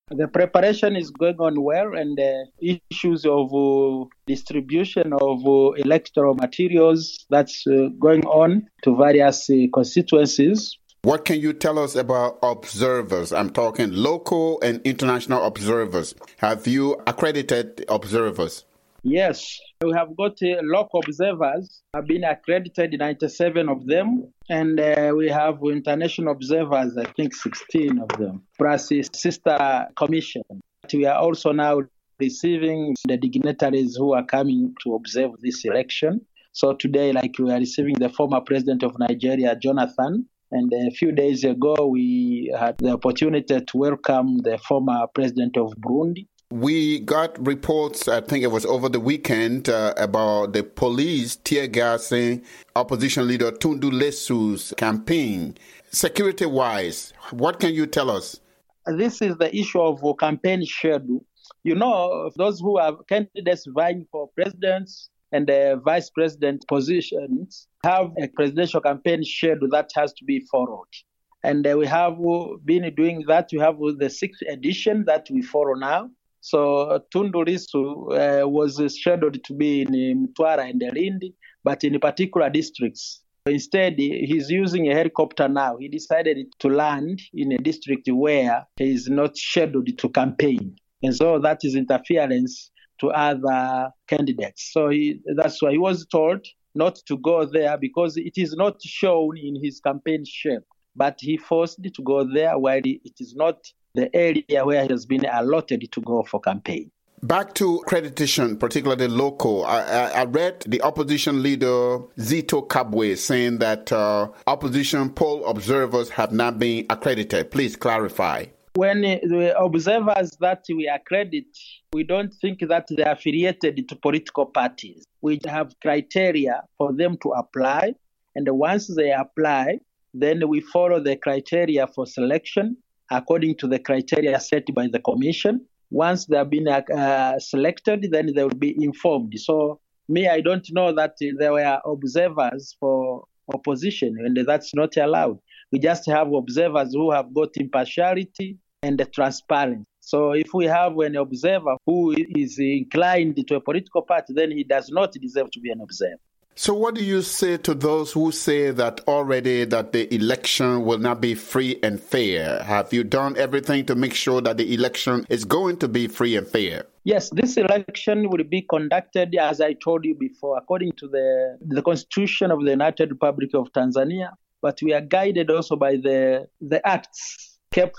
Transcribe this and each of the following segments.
The preparation is going on well, and the issues of distribution of electoral materials that's going on to various constituencies. What can you tell us about observers? I'm talking local and international observers. Have you accredited observers? Yes, we have got local observers, have been accredited, 97 of them, and we have international observers, I think 16 of them, plus a sister commission. We are also now receiving the dignitaries who are coming to observe this election. So today, we are receiving the former president of Nigeria, Jonathan, and a few days ago, we had the opportunity to welcome the former president of Burundi. We got reports, I think it was over the weekend, about the police tear gassing opposition leader Tundu Lissu's campaign. Security-wise, what can you tell us? This is the issue of campaign schedule. Those who are candidates vying for presidents and vice president positions have a presidential campaign schedule that has to be followed. And we have been doing that. We have the sixth edition that we follow now. So Tundu Lissu was scheduled to be in Mtwara and Lindi, but in particular districts. Instead, he's using a helicopter now. He decided to land in a district where he is not scheduled to campaign. And so that is interference to other candidates. So that's why he was told not to go there because it is not shown in his campaign schedule. But he forced to go there while it is not the area where he has been allotted to go for campaign. Back to accreditation, particularly local. I read the opposition leader Zito Kabwe saying that opposition poll observers have not been accredited. Please clarify. When the observers that we accredit, we don't think that they are affiliated to political parties. We have criteria for them to apply, and once they apply, then we follow the criteria for selection according to the criteria set by the commission. Once they have been selected, then they will be informed. So I don't know that there were observers for opposition, and that's not allowed. We just have observers who have got impartiality and transparency. So if we have an observer who is inclined to a political party, then he does not deserve to be an observer. So what do you say to those who say that already that the election will not be free and fair? Have you done everything to make sure that the election is going to be free and fair? Yes, this election will be conducted, as I told you before, according to the Constitution of the United Republic of Tanzania. But we are guided also by the acts, KEP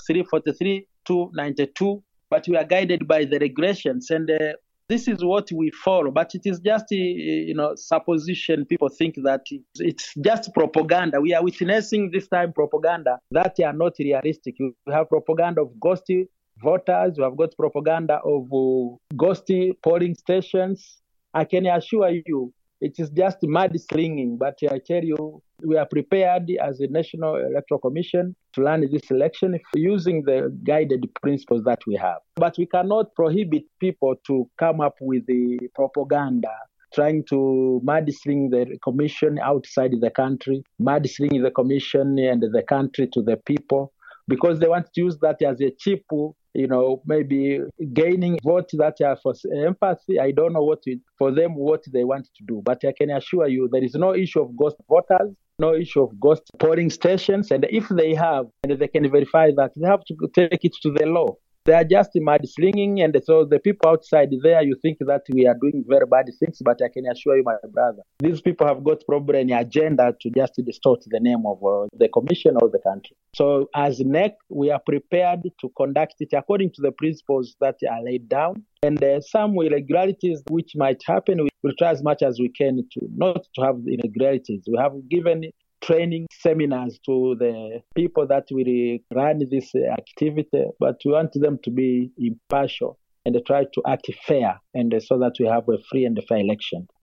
343-292. But we are guided by the regulations, and this is what we follow, but it is just, supposition. People think that it's just propaganda. We are witnessing this time propaganda that are not realistic. We have propaganda of ghosty voters. We have got propaganda of ghosty polling stations. I can assure you, it is just mudslinging. But I tell you, we are prepared as a National Electoral Commission to run this election using the guided principles that we have. But we cannot prohibit people to come up with the propaganda, trying to mudsling the commission outside the country, mudslinging the commission and the country to the people, because they want to use that as a cheap, maybe gaining votes that are for empathy. I don't know what they want to do. But I can assure you there is no issue of ghost voters, no issue of ghost polling stations. And if they have, and they can verify that, they have to take it to the law. They are just mudslinging, and so the people outside there, you think that we are doing very bad things, but I can assure you, my brother, these people have got probably an agenda to just distort the name of the commission or the country. So as NEC, we are prepared to conduct it according to the principles that are laid down. And some irregularities which might happen, we will try as much as we can to not to have irregularities. We have given training seminars to the people that will run this activity, but we want them to be impartial and try to act fair, and so that we have a free and fair election.